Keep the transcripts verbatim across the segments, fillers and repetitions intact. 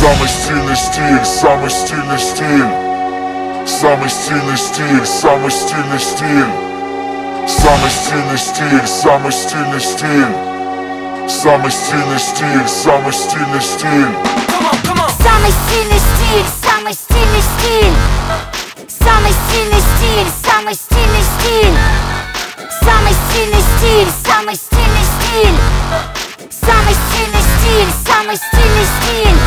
Самый стильный стиль, самый стильный стиль. Самый стильный стиль, самый стильный стиль. Самый стильный стиль, самый стильный стиль. Самый стильный стиль, самый стильный стиль. Самый стильный стиль, самый стильный стиль. Самый стильный стиль, самый стильный стиль. Самый стильный стиль, самый стильный стиль. Самый стильный стиль, самый стильный стиль.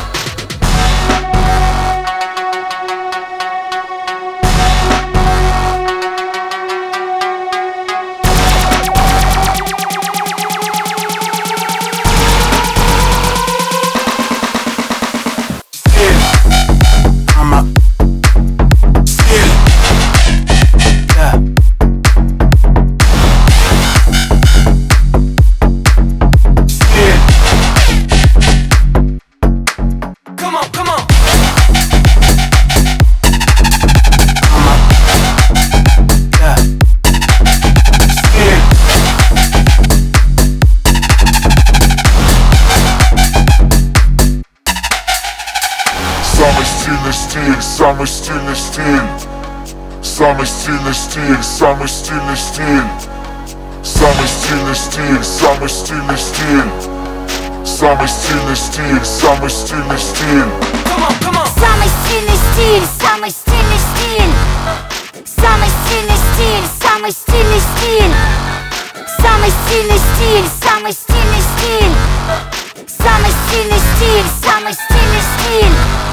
Самый стильный стиль, самый стильный стиль. Самый стильный стиль, самый стильный стиль. Самый стильный стиль, самый стильный стиль. Самый стильный стиль, самый стильный стиль. Самый стильный стиль, самый стильный стиль. Самый стильный стиль, самый стильный стиль. Самый стильный стиль, самый стильный стиль. Самый стильный стиль, самый стильный стиль.